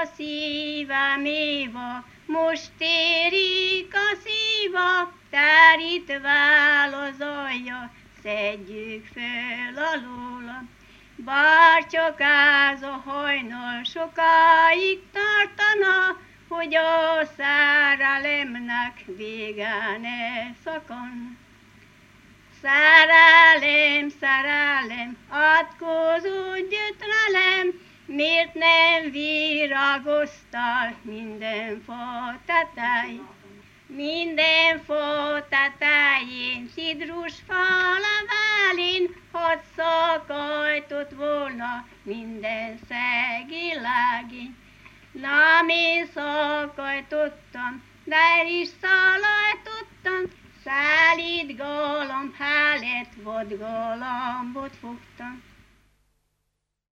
szívem éva, most érik a szíva, terítvál az alja, szedjük föl alóla. Bár csak ez a hajnal sokáig tartana, hogy a szerelemnek vége ne szakon. Szerelem, szerelem, átkozódj velem, miért nem virágoztál minden fa tetején? Minden fa tetején, cidrusfa levelén, hadd szakajtott volna minden szegi lágény. Nem én szakajtottam, de is szalajtottam, szelíd galamb helyett vadgalambot fogtam.